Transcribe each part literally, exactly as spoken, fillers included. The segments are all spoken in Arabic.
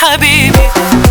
حبيبي.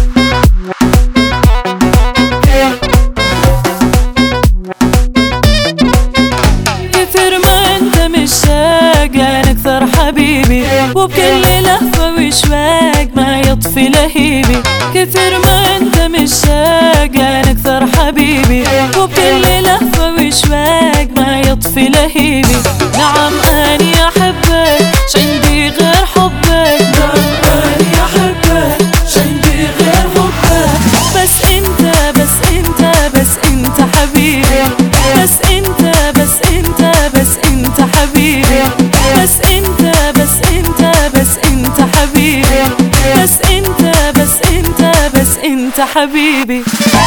كثر ما انت مشتاق انا اكثر حبيبي، وبكل لهفة وشواق ما يطفي لهيبي. كثر ما انت مشتاق انا اكثر حبيبي، وبكل لهفة وشواق ما يطفي لهيبي. نعم اني احبك شعندي غير حبك، نعم اني احبك شعندي غير حبك. بس انت بس انت بس انت حبيبي، بس انت بس انت بس انت حبيبي. بس انت بس انت بس انت حبيبي، بس انت بس انت بس انت حبيبي.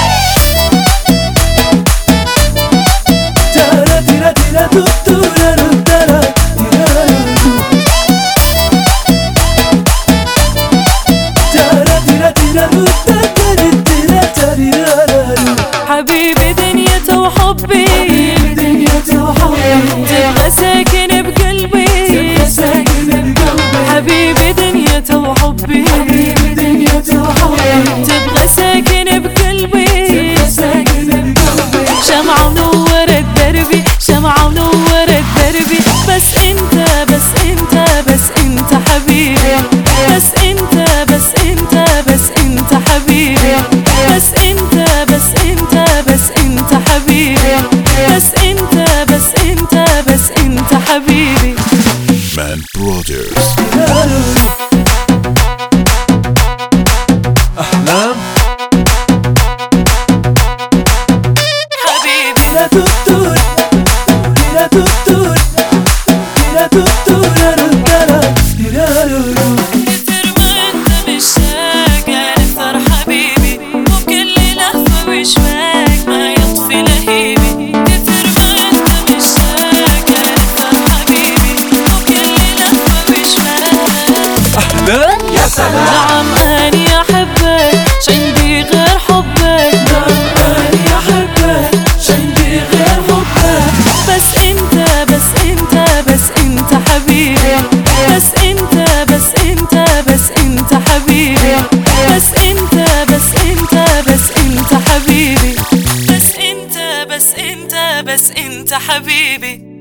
حبيبي دنيته وحبي، تبغى ساكن بقلبي. حبيبي دنيته وحبي، تبغى ساكن بقلبي. شمعة ونورت دربي، شمعة ونورت دربي. بس انت بس انت بس انت حبيبي، بس انت بس انت بس انت حبيبي. بس انت بس انت بس انت حبيبي، بس انت بس انت بس انت حبيبي. Man Brothers. أحلام حبيبي لا تطول لا تطول لا تطول كثر ما انت مشتاق انا اكثر حبيبي، وبكل لهفة وشواق ما يطفي لهيبي. كثر ما انت مشتاق انا اكثر حبيبي، وبكل لهفة وشواق. أحلام يا سلام. نعم اني احبك شعندي غير حبك، نعم أني أحبك شعندي غير حبك. بس انت بس انت بس انت حبيبي، بس انت بس انت بس انت حبيبي. بس انت بس انت بس انت حبيبي، بس انت بس انت بس انت حبيبي.